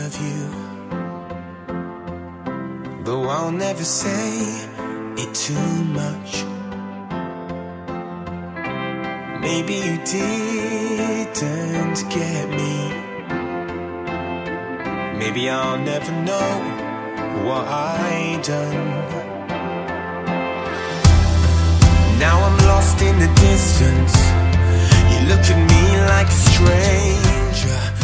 of you, though I'll never say it too much. Maybe you didn't get me. Maybe I'll never know what I done. Now I'm lost in the distance. You look at me like a stranger.